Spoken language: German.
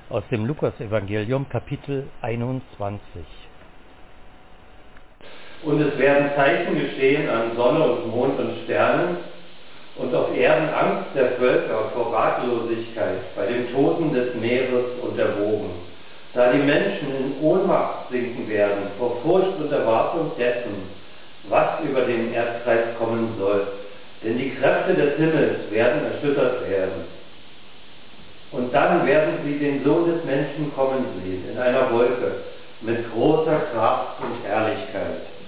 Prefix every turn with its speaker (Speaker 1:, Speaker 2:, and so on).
Speaker 1: Aus dem Lukasevangelium, Kapitel 21.
Speaker 2: Und es werden Zeichen geschehen an Sonne und Mond und Sternen und auf Erden Angst der Völker vor Ratlosigkeit bei dem Tosen des Meeres und der Wogen, da die Menschen in Ohnmacht sinken werden vor Furcht und Erwartung dessen, was über den Erdkreis kommen soll, denn die Kräfte des Himmels werden erschüttert werden. Und dann werden sie den Sohn des Menschen kommen sehen in einer Wolke mit großer Kraft und Herrlichkeit.